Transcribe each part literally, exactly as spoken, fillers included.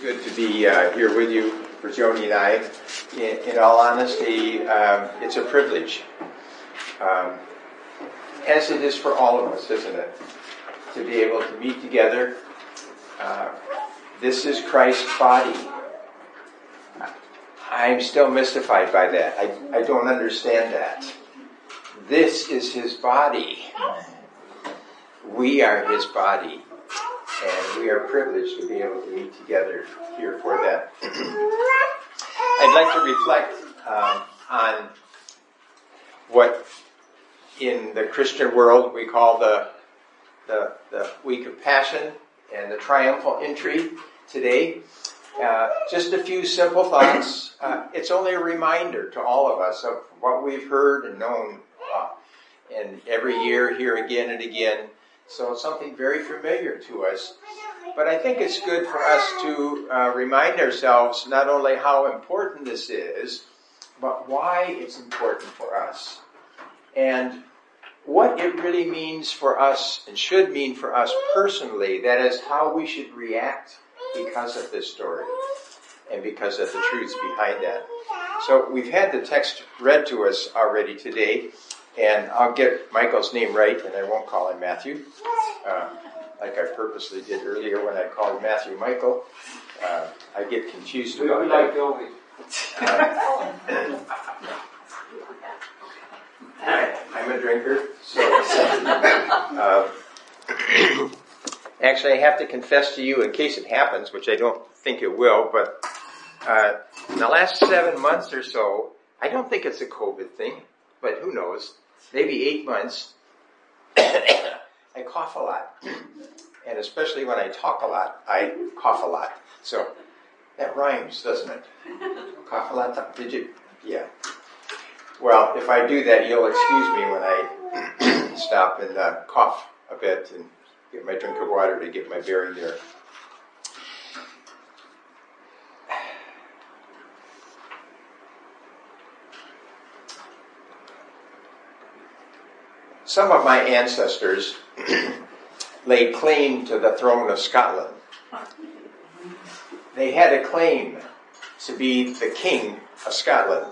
good to be uh, here with you for Joni and I. In, in all honesty, um, it's a privilege, um, as it is for all of us, isn't it? To be able to meet together. Uh, this is Christ's body. I'm still mystified by that. I, I don't understand that. This is his body. We are his body. And we are privileged to be able to meet together here for that. I'd like to reflect um, on what in the Christian world we call the, the, the Week of Passion and the Triumphal Entry today. Uh, just a few simple thoughts. Uh, it's only a reminder to all of us of what we've heard and known uh, and every year here again and again. So it's something very familiar to us. But I think it's good for us to uh, remind ourselves not only how important this is, but why it's important for us. And what it really means for us and should mean for us personally, that is how we should react because of this story and because of the truths behind that. So we've had the text read to us already today. And I'll get Michael's name right, and I won't call him Matthew, uh, like I purposely did earlier when I called Matthew Michael. Uh, I get confused about we that. like going. Uh, I'm a drinker, so uh, actually I have to confess to you, in case it happens, which I don't think it will, but uh, in the last seven months or so, I don't think it's a COVID thing, but who knows? Maybe eight months, I cough a lot. And especially when I talk a lot, I cough a lot. So that rhymes, doesn't it? Cough a lot. Did you? Yeah. Well, if I do that, you'll excuse me when I stop and uh, cough a bit and get my drink of water to get my bearing there. Some of my ancestors laid claim to the throne of Scotland. They had a claim to be the king of Scotland.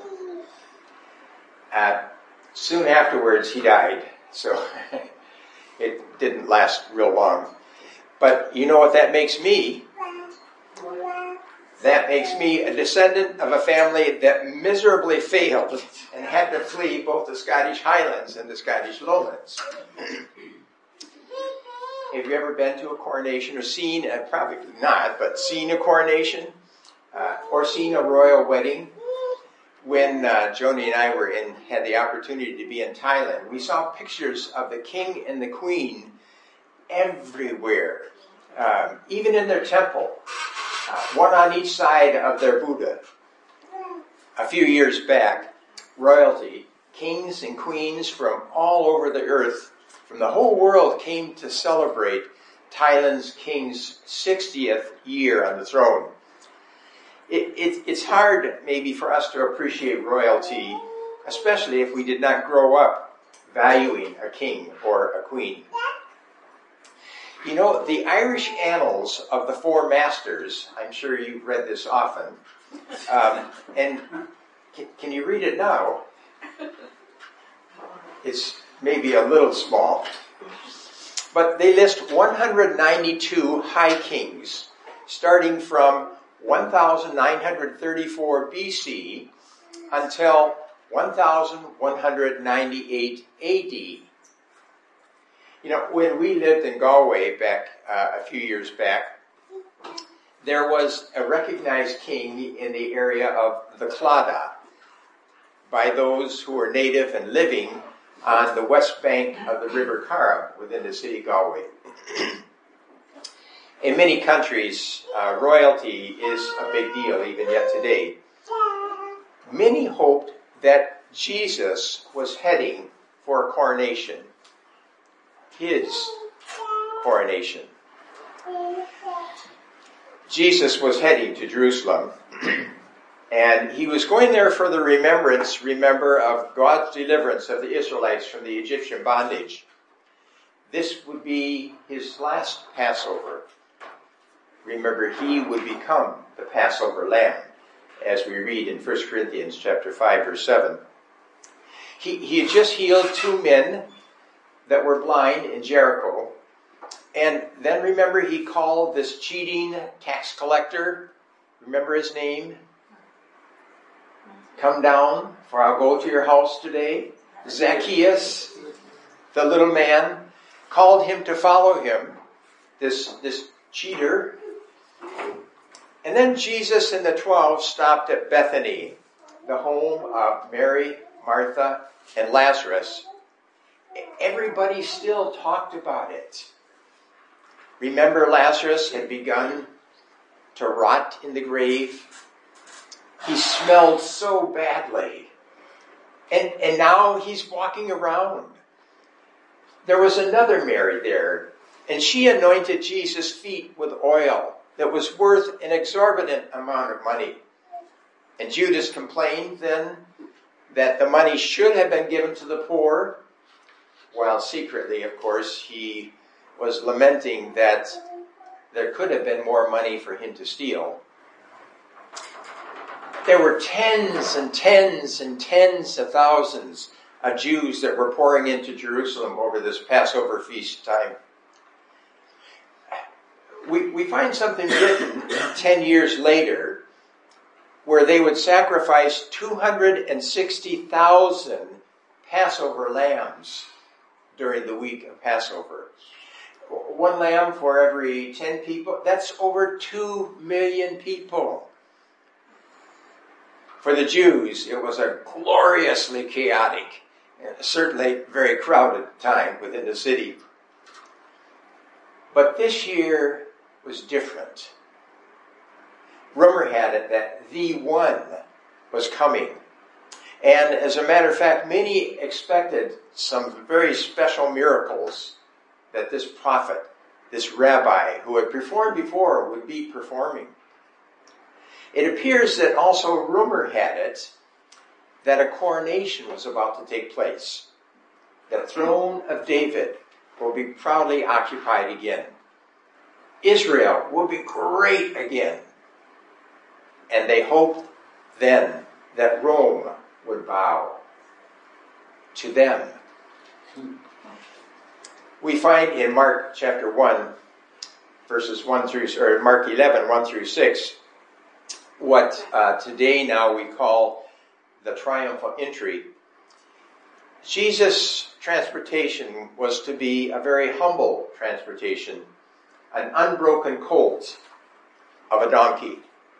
Uh, soon afterwards, he died, so it didn't last real long. But you know what that makes me? That makes me a descendant of a family that miserably failed and had to flee both the Scottish Highlands and the Scottish Lowlands. Have you ever been to a coronation or seen, uh, probably not, but seen a coronation uh, or seen a royal wedding? When uh, Joni and I were in, had the opportunity to be in Thailand, we saw pictures of the king and the queen everywhere, um, even in their temple. Uh, one on each side of their Buddha. A few years back, royalty, kings and queens from all over the earth, from the whole world, came to celebrate Thailand's king's sixtieth year on the throne. It, it, it's hard maybe for us to appreciate royalty, especially if we did not grow up valuing a king or a queen. You know, the Irish Annals of the Four Masters, I'm sure you've read this often, um, and can, can you read it now? It's maybe a little small. But they list one hundred ninety-two high kings, starting from one thousand nine hundred thirty-four B C until one thousand one hundred ninety-eight A D. You know, when we lived in Galway back uh, a few years back, there was a recognized king in the area of the Claddagh by those who were native and living on the west bank of the River Carb within the city of Galway. In many countries, uh, royalty is a big deal even yet today. Many hoped that Jesus was heading for a coronation. His coronation. Jesus was heading to Jerusalem, and he was going there for the remembrance, remember, of God's deliverance of the Israelites from the Egyptian bondage. This would be his last Passover. remember, he would become the Passover lamb, as we read in First Corinthians chapter five, verse seven. He, he had just healed two men that were blind in Jericho. And then remember, he called this cheating tax collector, remember his name? Come down, for I'll go to your house today. Zacchaeus, the little man, called him to follow him, this, this cheater. And then Jesus and the twelve stopped at Bethany, the home of Mary, Martha, and Lazarus. Everybody still talked about it. Remember, Lazarus had begun to rot in the grave. He smelled so badly. And, and now he's walking around. There was another Mary there, and she anointed Jesus' feet with oil that was worth an exorbitant amount of money. And Judas complained then that the money should have been given to the poor, while secretly, of course, he was lamenting that there could have been more money for him to steal. There were tens and tens and tens of thousands of Jews that were pouring into Jerusalem over this Passover feast time. We, we find something written ten years later where they would sacrifice two hundred sixty thousand Passover lambs during the week of Passover. One lamb for every ten people. That's over two million people. For the Jews, it was a gloriously chaotic, certainly very crowded time within the city. But this year was different. Rumor had it that the one was coming. And as a matter of fact, many expected some very special miracles that this prophet, this rabbi who had performed before, would be performing. It appears that also rumor had it that a coronation was about to take place. The throne of David will be proudly occupied again. Israel will be great again. And they hoped then that Rome would bow to them. We find in Mark chapter one, verses one through, or Mark eleven, one through six, what uh, today now we call the triumphal entry. Jesus' transportation was to be a very humble transportation, an unbroken colt of a donkey.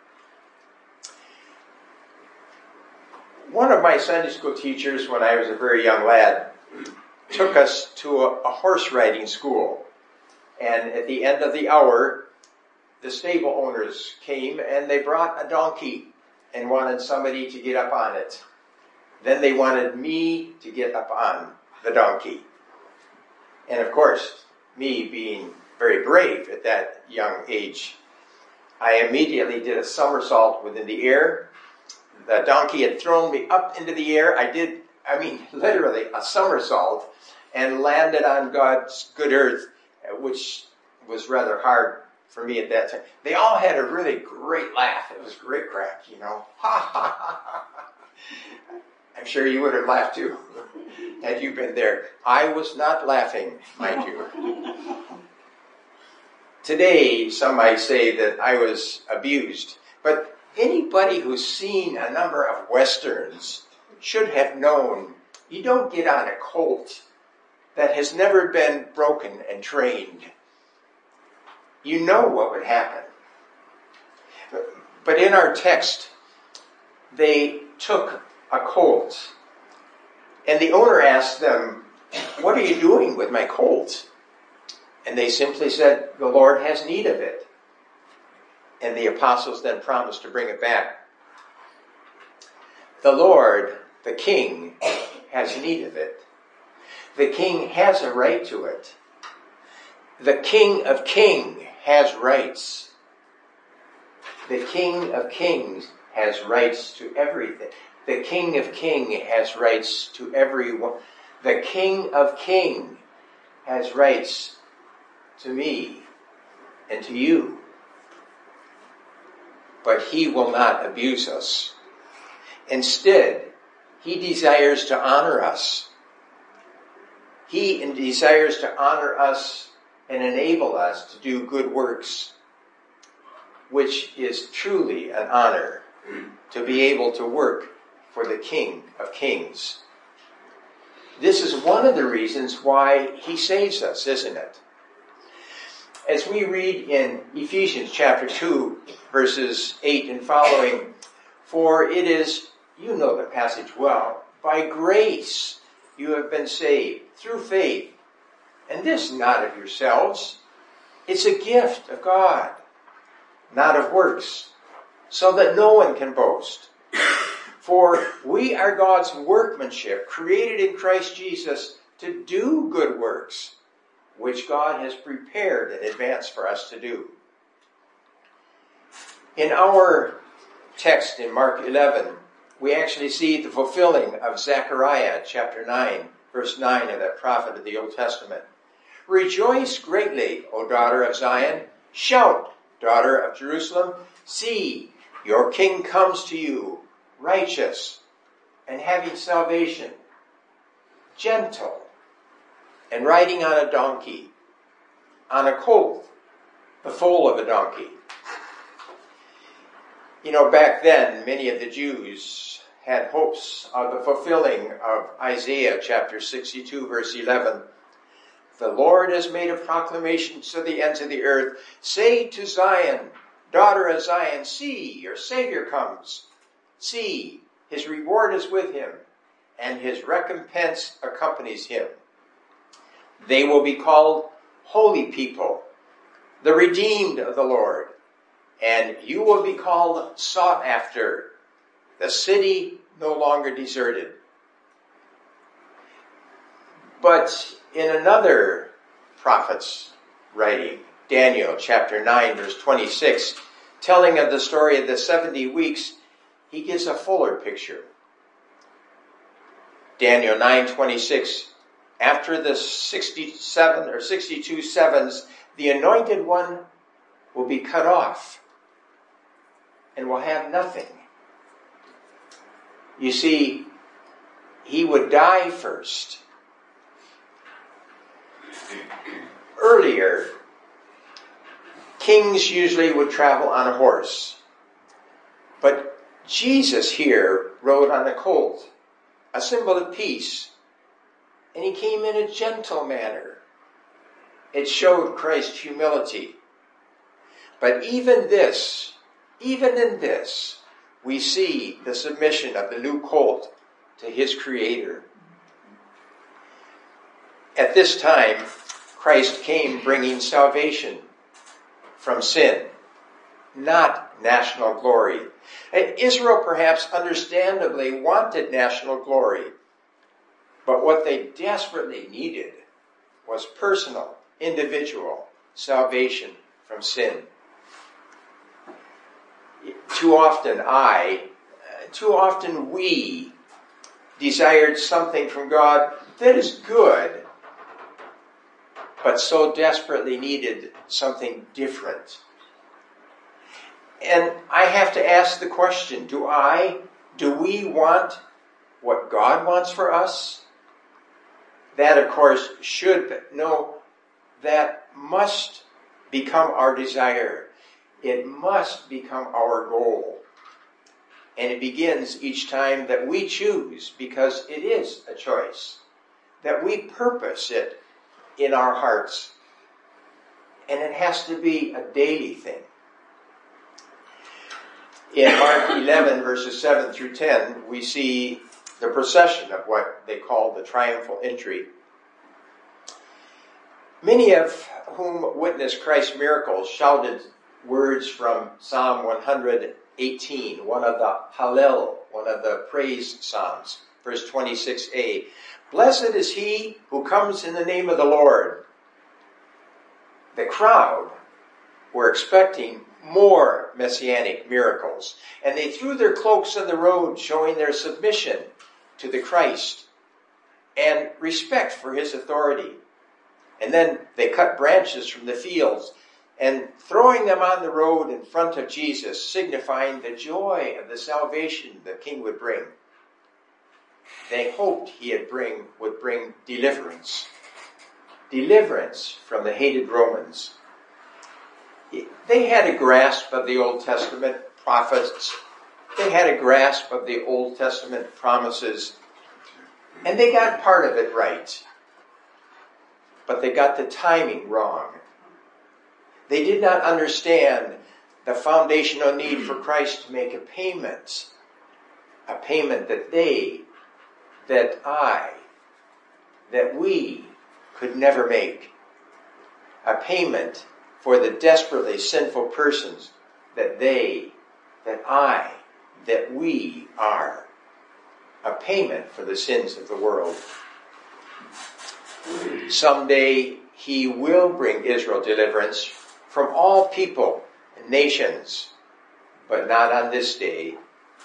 One of my Sunday school teachers, when I was a very young lad, took us to a, a horse riding school. And at the end of the hour, the stable owners came and they brought a donkey and wanted somebody to get up on it. Then they wanted me to get up on the donkey. And of course, me being very brave at that young age, I immediately did a somersault within the air. The donkey had thrown me up into the air. I did, I mean, literally a somersault and landed on God's good earth, which was rather hard for me at that time. They all had a really great laugh. It was great crack, you know. Ha ha ha ha. I'm sure you would have laughed too, had you been there. I was not laughing, mind you. Today, some might say that I was abused, but anybody who's seen a number of Westerns should have known you don't get on a colt that has never been broken and trained. You know what would happen. But in our text, they took a colt, and the owner asked them, "What are you doing with my colt?" And they simply said, "The Lord has need of it." And the apostles then promised to bring it back. The Lord, the King, has need of it. The King has a right to it. The King of Kings has rights. The King of Kings has rights to everything. The King of Kings has rights to everyone. The King of Kings has rights to me and to you. but he will not abuse us. Instead, he desires to honor us. He desires to honor us and enable us to do good works, which is truly an honor to be able to work for the King of Kings. This is one of the reasons why he saves us, isn't it? As we read in Ephesians chapter two, verses eight and following, for it is, you know the passage well, by grace you have been saved through faith, and this not of yourselves. It's a gift of God, not of works, so that no one can boast. For we are God's workmanship, created in Christ Jesus to do good works, which God has prepared in advance for us to do. In our text in Mark eleven, we actually see the fulfilling of Zechariah chapter nine, verse nine of that prophet of the Old Testament. Rejoice greatly, O daughter of Zion. Shout, daughter of Jerusalem. See, your king comes to you, righteous and having salvation, gentle and riding on a donkey, on a colt, the foal of a donkey. You know, back then, many of the Jews had hopes of the fulfilling of Isaiah chapter sixty-two, verse eleven. The Lord has made a proclamation to the ends of the earth. Say to Zion, daughter of Zion, see, your Savior comes. See, his reward is with him, and his recompense accompanies him. They will be called holy people, the redeemed of the Lord, and you will be called sought after, the city no longer deserted. But in another prophet's writing, Daniel chapter nine, verse twenty-six, telling of the story of the seventy weeks, he gives a fuller picture. Daniel nine twenty-six, after the sixty-seven or sixty-two sevens, the anointed one will be cut off and will have nothing. You see, he would die first. Earlier, kings usually would travel on a horse. But Jesus here rode on a colt, a symbol of peace. And he came in a gentle manner. It showed Christ's humility. But even this, even in this, we see the submission of the new colt to his Creator. At this time, Christ came bringing salvation from sin, not national glory. And Israel perhaps understandably wanted national glory, but what they desperately needed was personal, individual salvation from sin. Too often I, too often we desired something from God that is good, but so desperately needed something different. And I have to ask the question, do I, do we want what God wants for us? That, of course, should, no, that must become our desire. It must become our goal. And it begins each time that we choose, because it is a choice, that we purpose it in our hearts. And it has to be a daily thing. In Mark eleven, verses seven through ten, we see the procession of what they call the triumphal entry. Many of whom witnessed Christ's miracles shouted words from Psalm one eighteen, one of the Hallel, one of the praise psalms, verse twenty-six a. Blessed is he who comes in the name of the Lord. The crowd were expecting more messianic miracles, and they threw their cloaks on the road, showing their submission to the Christ and respect for his authority. And then they cut branches from the fields, and throwing them on the road in front of Jesus, signifying the joy of the salvation the king would bring. They hoped he'd bring, would bring deliverance. Deliverance from the hated Romans. They had a grasp of the Old Testament prophets. They had a grasp of the Old Testament promises. And they got part of it right. But they got the timing wrong. They did not understand the foundational need for Christ to make a payment. A payment that they, that I, that we could never make. A payment for the desperately sinful persons that they, that I, that we are. A payment for the sins of the world. Someday he will bring Israel deliverance from all people and nations, but not on this day.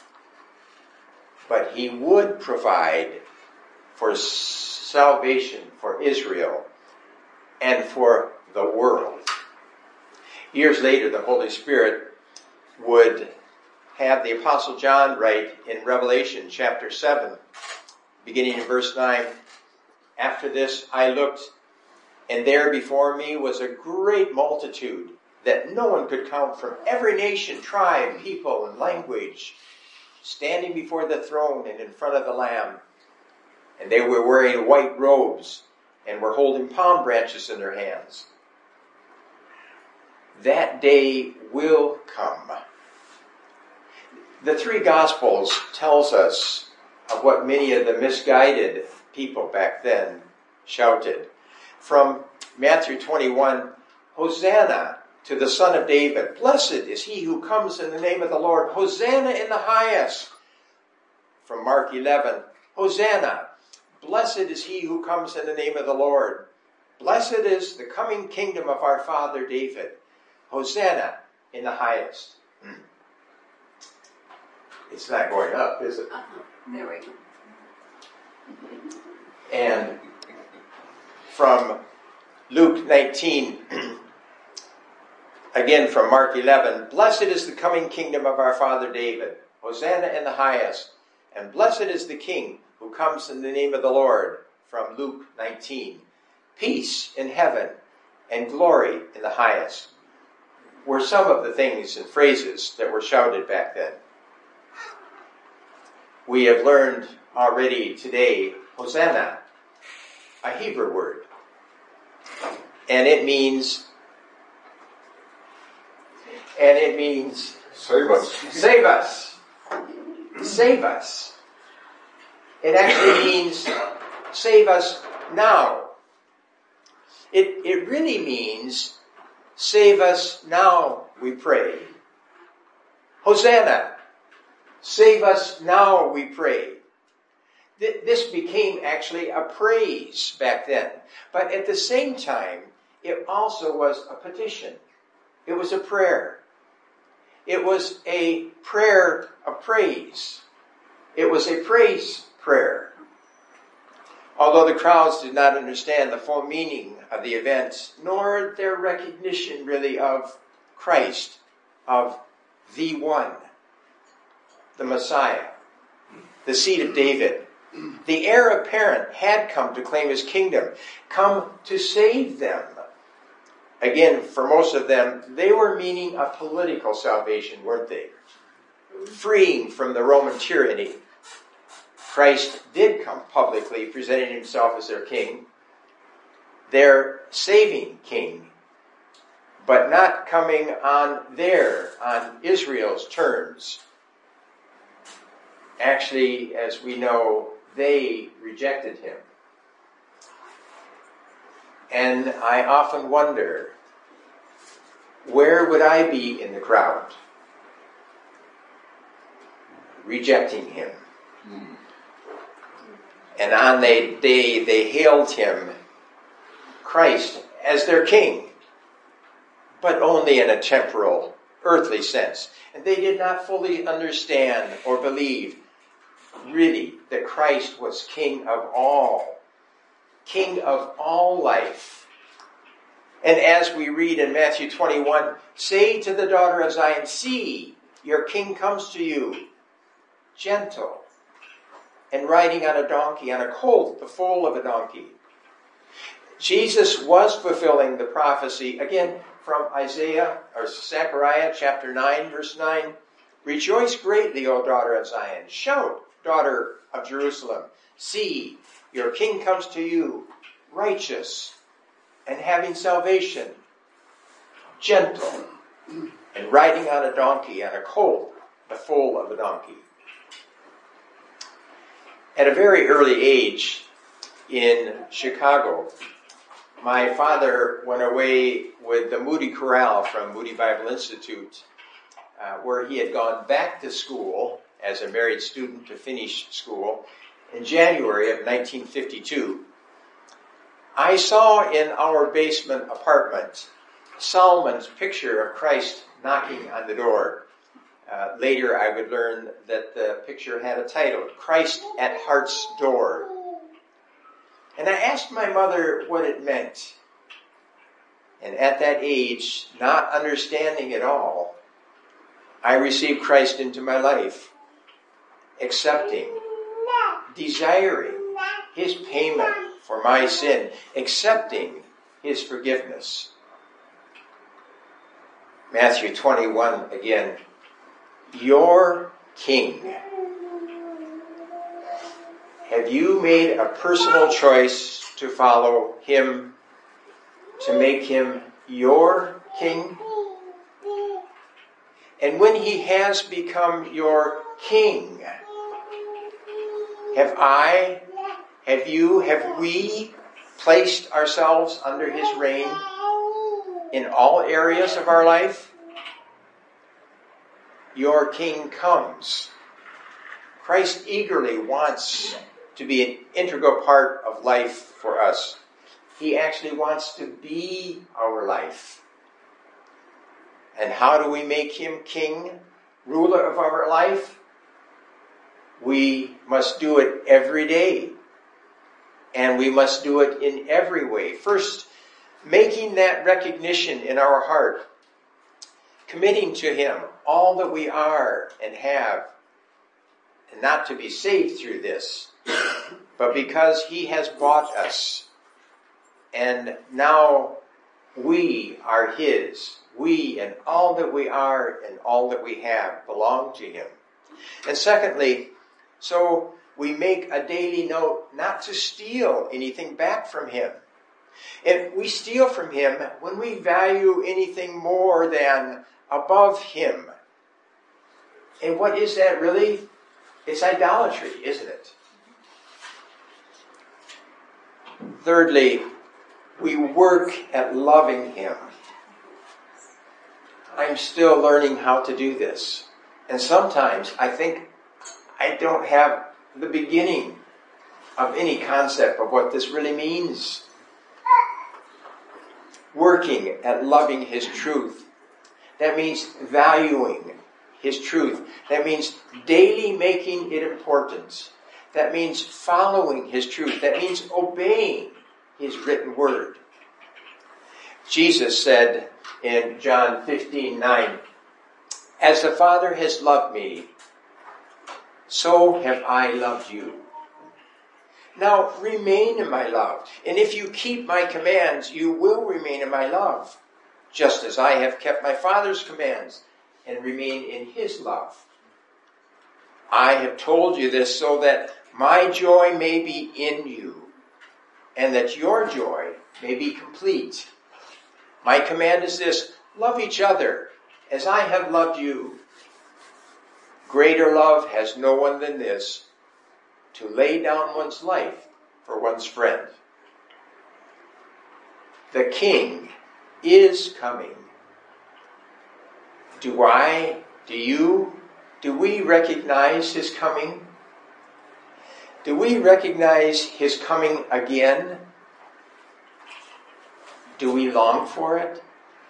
But he would provide for salvation for Israel and for the world. Years later, the Holy Spirit would have the Apostle John write in Revelation chapter seven, beginning in verse nine, "After this I looked, and there before me was a great multitude that no one could count, from every nation, tribe, people, and language, standing before the throne and in front of the Lamb. And they were wearing white robes and were holding palm branches in their hands." That day will come. The three Gospels tells us of what many of the misguided people back then shouted. From Matthew twenty-one, "Hosanna to the Son of David. Blessed is he who comes in the name of the Lord. Hosanna in the highest." From Mark eleven, "Hosanna. Blessed is he who comes in the name of the Lord. Blessed is the coming kingdom of our father David. Hosanna in the highest." It's not going up, is it? Uh-huh. There we go. And from Luke nineteen, again from Mark eleven, "Blessed is the coming kingdom of our father David. Hosanna in the highest. And blessed is the King who comes in the name of the Lord." From Luke nineteen, "Peace in heaven and glory in the highest," were some of the things and phrases that were shouted back then. We have learned already today, Hosanna, a Hebrew word. And it means, and it means, Save us. Save us. Save us. It actually means, save us now. It, it really means, save us now, we pray. Hosanna. Save us now, we pray. This became actually a praise back then. But at the same time, it also was a petition. It was a prayer. It was a prayer of praise. It was a praise prayer. Although the crowds did not understand the full meaning of the event, nor their recognition really of Christ, of the one, the Messiah, the seed of David, the heir apparent, had come to claim his kingdom, come to save them. Again, for most of them, they were meaning a political salvation, weren't they? Freeing from the Roman tyranny. Christ did come publicly, presenting himself as their king, their saving king, but not coming on their, on Israel's terms. Actually, as we know, they rejected him. And I often wonder, where would I be in the crowd? Rejecting him. Mm. And on that day, they hailed him, Christ, as their king, but only in a temporal, earthly sense. And they did not fully understand or believe, really, that Christ was King of all, King of all life, And as we read in Matthew twenty-one, say to the daughter of Zion, see, your king comes to you, gentle, and riding on a donkey, on a colt, the foal of a donkey. Jesus was fulfilling the prophecy, again, from Isaiah, or Zechariah chapter nine, verse nine. Rejoice greatly, O daughter of Zion. Shout, daughter of Jerusalem. See, your king comes to you, righteous, and having salvation, gentle, and riding on a donkey, on a colt, the foal of a donkey. At a very early age in Chicago, my father went away with the Moody Chorale from Moody Bible Institute, uh, where he had gone back to school as a married student to finish school in January of nineteen fifty-two. I saw in our basement apartment Solomon's picture of Christ knocking on the door. Uh, later I would learn that the picture had a title, Christ at Heart's Door. And I asked my mother what it meant. And at that age, not understanding it all, I received Christ into my life, accepting, desiring his payment for my sin, accepting his forgiveness. Matthew twenty-one again, your king. Have you made a personal choice to follow him, to make him your king? And when he has become your king, have I, have you, have we placed ourselves under his reign in all areas of our life? Your king comes. Christ eagerly wants to be an integral part of life for us. He actually wants to be our life. And how do we make him king, ruler of our life? We must do it every day. And we must do it in every way. First, making that recognition in our heart. Committing to him all that we are and have. And not to be saved through this, but because he has bought us. And now we are his. We and all that we are and all that we have belong to him. And secondly, so we make a daily note not to steal anything back from him. And we steal from him when we value anything more than above him. And what is that really? It's idolatry, isn't it? Thirdly, we work at loving him. I'm still learning how to do this. And sometimes I think I don't have the beginning of any concept of what this really means. Working at loving his truth. That means valuing his truth. That means daily making it important. That means following his truth. That means obeying his written word. Jesus said in John fifteen nine, as the Father has loved me, so have I loved you. Now remain in my love. And if you keep my commands, you will remain in my love, just as I have kept my Father's commands and remain in his love. I have told you this so that my joy may be in you, and that your joy may be complete. My command is this, love each other as I have loved you. Greater love has no one than this, to lay down one's life for one's friend. The King is coming. Do I, do you, do we recognize his coming? Do we recognize his coming again? Do we long for it?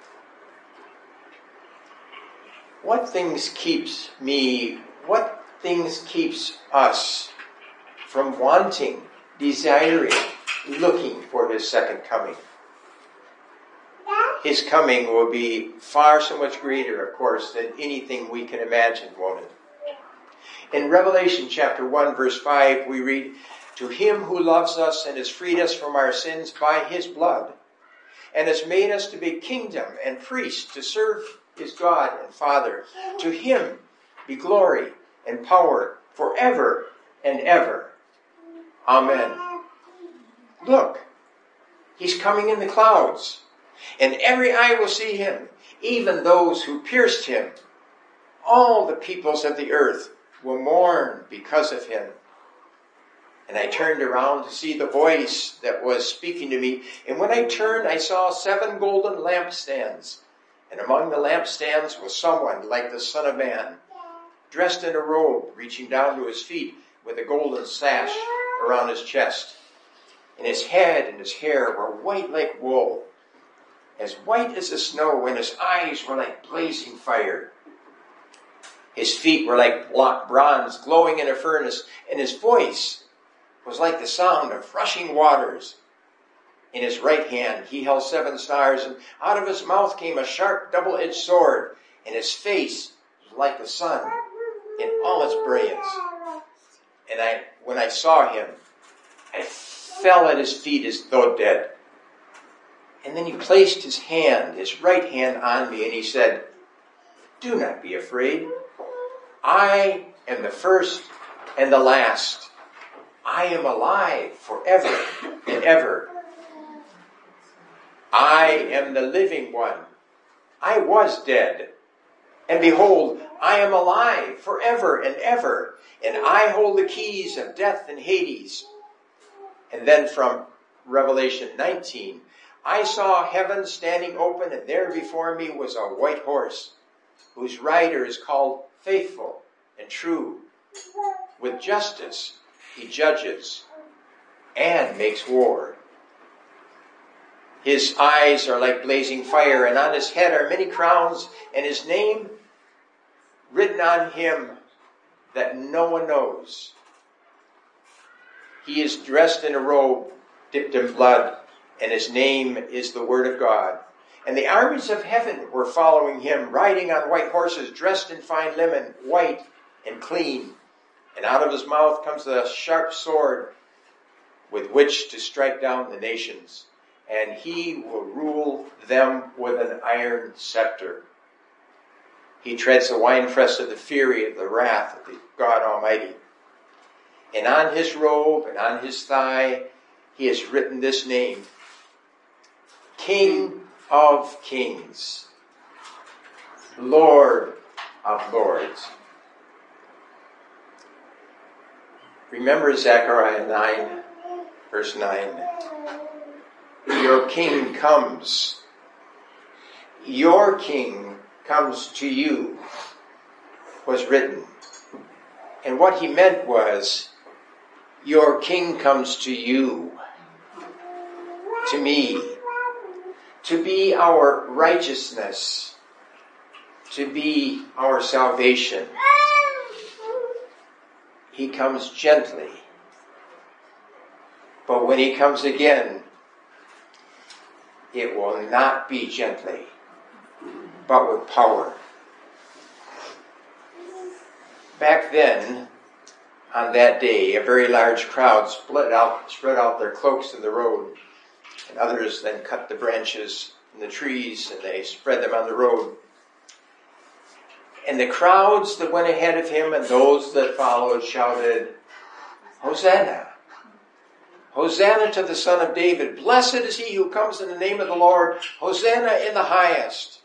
What things keeps me, what things keeps us from wanting, desiring, looking for his second coming? his coming will be far so much greater, of course, than anything we can imagine, won't it? In Revelation chapter one, verse five, we read, "To him who loves us and has freed us from our sins by his blood, and has made us to be kingdom and priests to serve his God and Father, to him be glory and power forever and ever. Amen." Look, he's coming in the clouds, and every eye will see him, even those who pierced him. All the peoples of the earth will mourn because of him. And I turned around to see the voice that was speaking to me. And when I turned, I saw seven golden lampstands. And among the lampstands was someone like the Son of Man, dressed in a robe reaching down to his feet with a golden sash around his chest. And his head and his hair were white like wool, as white as the snow, and his eyes were like blazing fire. His feet were like bronze glowing in a furnace, and his voice was like the sound of rushing waters. In his right hand he held seven stars, and out of his mouth came a sharp double-edged sword, and his face was like the sun in all its brilliance. And I, when I saw him, I fell at his feet as though dead. And then he placed his hand, his right hand on me, and he said, "Do not be afraid. I am the first and the last. I am alive forever and ever. I am the living one. I was dead. And behold, I am alive forever and ever. And I hold the keys of death and Hades." And then from Revelation nineteen, "I saw heaven standing open, and there before me was a white horse, whose rider is called Faithful and True. With justice he judges and makes war. His eyes are like blazing fire, and on his head are many crowns, and his name written on him that no one knows. He is dressed in a robe dipped in blood, and his name is the Word of God. And the armies of heaven were following him, riding on white horses, dressed in fine linen, white and clean. And out of his mouth comes a sharp sword with which to strike down the nations. And he will rule them with an iron scepter. He treads the winepress of the fury of the wrath of the God Almighty. And on his robe and on his thigh he has written this name: King of Kings, Lord of Lords. Remember Zechariah nine, verse nine. Your king comes. Your king comes to you, was written. And what he meant was, your king comes to you, to me, to be our righteousness, to be our salvation. He comes gently. But when he comes again, it will not be gently, but with power. Back then, on that day, a very large crowd split out, spread out their cloaks in the road, and others then cut the branches and the trees, and they spread them on the road. And the crowds that went ahead of him and those that followed shouted, Hosanna! Hosanna to the Son of David! Blessed is he who comes in the name of the Lord! Hosanna in the highest!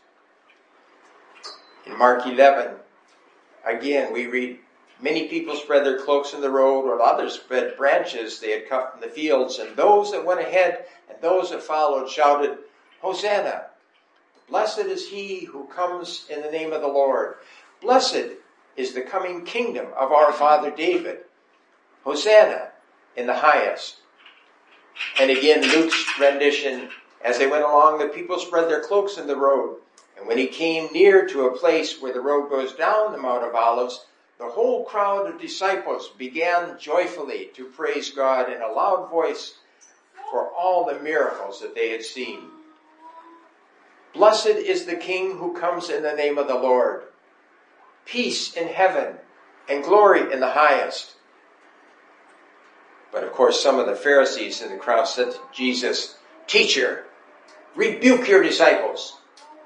In Mark eleven, again we read, many people spread their cloaks in the road, while others spread branches they had cut from the fields. And those that went ahead and those that followed shouted, Hosanna! Blessed is he who comes in the name of the Lord. Blessed is the coming kingdom of our father David. Hosanna in the highest. And again, Luke's rendition, as they went along, the people spread their cloaks in the road. And when he came near to a place where the road goes down the Mount of Olives, the whole crowd of disciples began joyfully to praise God in a loud voice for all the miracles that they had seen. Blessed is the King who comes in the name of the Lord. Peace in heaven and glory in the highest. But of course, some of the Pharisees in the crowd said to Jesus, Teacher, rebuke your disciples.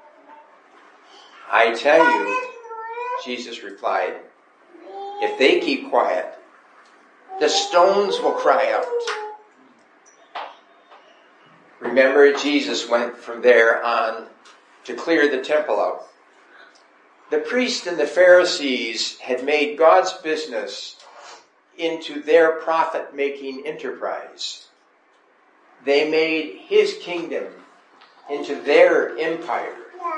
I tell you, Jesus replied, if they keep quiet, the stones will cry out. Remember, Jesus went from there on to clear the temple out. The priests and the Pharisees had made God's business into their profit-making enterprise. They made his kingdom into their empire.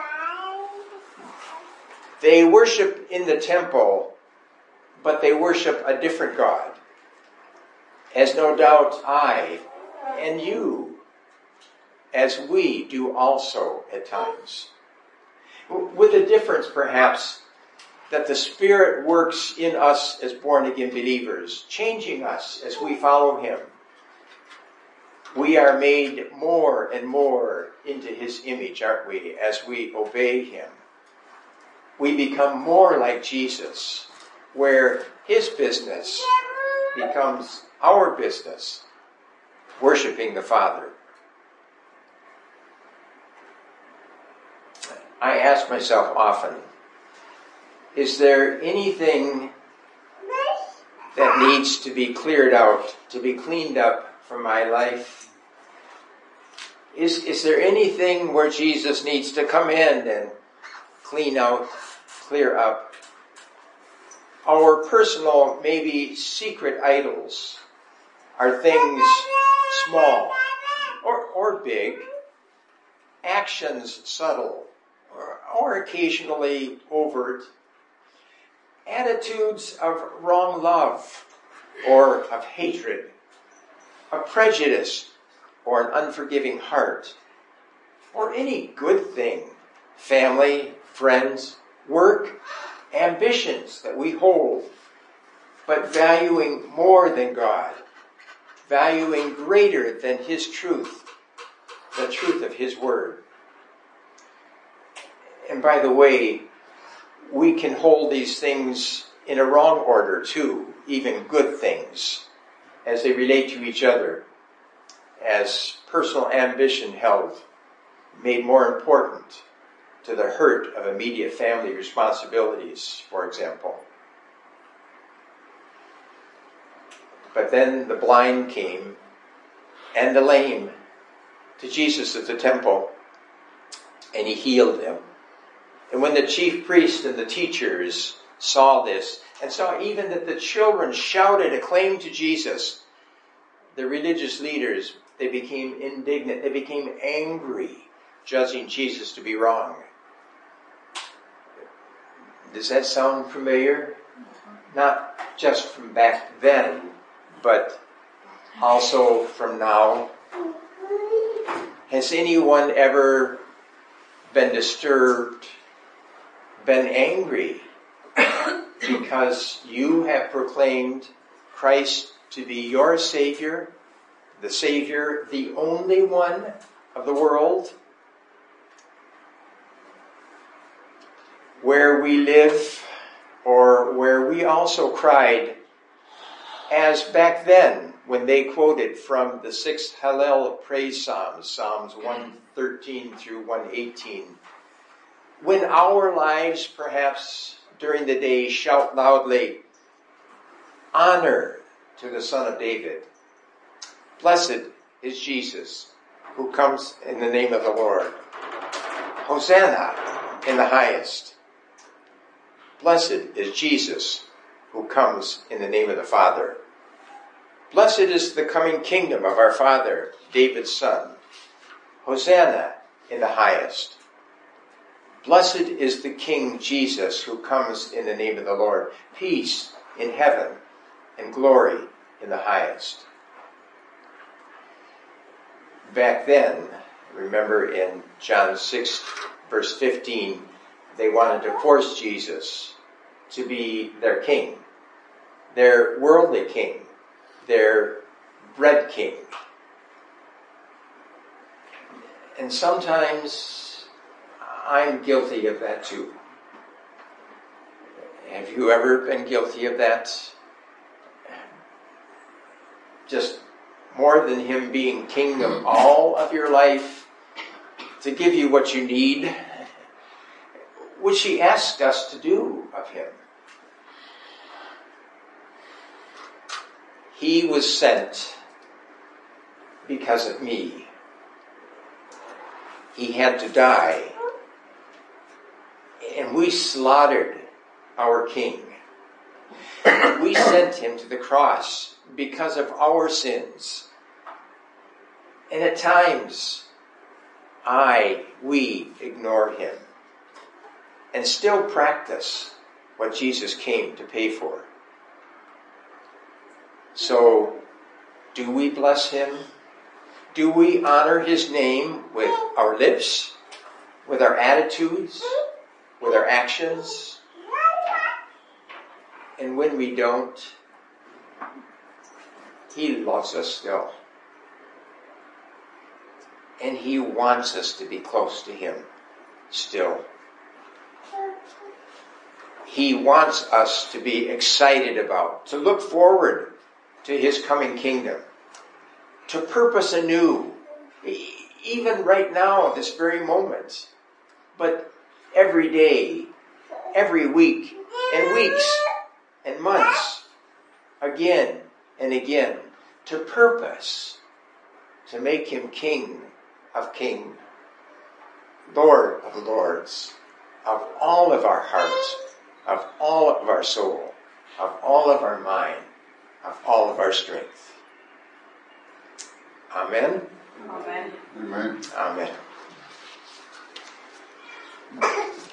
They worship in the temple, but they worship a different God, as no doubt I and you, as we do also at times. With the difference, perhaps, that the Spirit works in us as born-again believers, changing us as we follow him. We are made more and more into his image, aren't we, as we obey him. We become more like Jesus, where his business becomes our business, worshiping the Father. I ask myself often, is there anything that needs to be cleared out, to be cleaned up from my life? Is, is there anything where Jesus needs to come in and clean out, clear up? Our personal, maybe secret idols are things small or, or big, actions subtle, or, or occasionally overt, attitudes of wrong love or of hatred, of prejudice or an unforgiving heart, or any good thing, family, friends, work, ambitions that we hold, but valuing more than God, valuing greater than his truth, the truth of his word. And by the way, we can hold these things in a wrong order too, even good things, as they relate to each other, as personal ambition held, made more important to the hurt of immediate family responsibilities, for example. But then the blind came and the lame to Jesus at the temple, and he healed them. And when the chief priests and the teachers saw this, and saw even that the children shouted acclaim to Jesus, the religious leaders, they became indignant, they became angry, judging Jesus to be wrong. Does that sound familiar? Not just from back then, but also from now. Has anyone ever been disturbed, been angry because you have proclaimed Christ to be your Savior, the Savior, the only one of the world? Where we live, or where we also cried, as back then when they quoted from the six Hallel praise psalms, Psalms one thirteen through one eighteen, when our lives perhaps during the day shout loudly, honor to the Son of David. Blessed is Jesus who comes in the name of the Lord. Hosanna in the highest. Blessed is Jesus who comes in the name of the Father. Blessed is the coming kingdom of our Father, David's Son. Hosanna in the highest. Blessed is the King Jesus who comes in the name of the Lord. Peace in heaven and glory in the highest. Back then, remember in John six, verse fifteen, they wanted to force Jesus to be their king, their worldly king, their bread king. And sometimes I'm guilty of that too. Have you ever been guilty of that? Just more than him being king of all of your life, to give you what you need, which he asked us to do of him. He was sent because of me. He had to die. And we slaughtered our king. We sent him to the cross because of our sins. And at times, I, we ignore him and still practice what Jesus came to pay for. So, do we bless him? Do we honor his name with our lips, with our attitudes, with our actions? And when we don't, he loves us still. And he wants us to be close to him still. He wants us to be excited about, to look forward to his coming kingdom, to purpose anew, even right now, this very moment, but every day, every week, and weeks, and months, again and again, to purpose, to make him King of kings, Lord of lords, of all of our hearts, of all of our soul, of all of our mind, of all of our strength. Amen? Amen. Amen. Amen.